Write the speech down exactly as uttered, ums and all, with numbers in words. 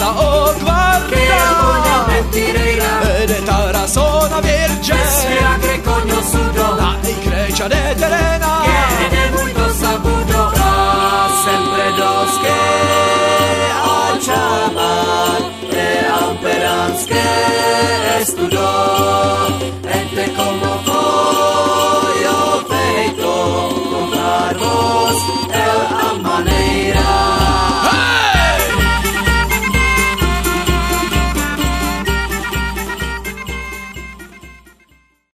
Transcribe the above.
sa oh guarda, che vergogna mentireira, ed è tara sona virgine, che sia che cogno sudo, dai creccia de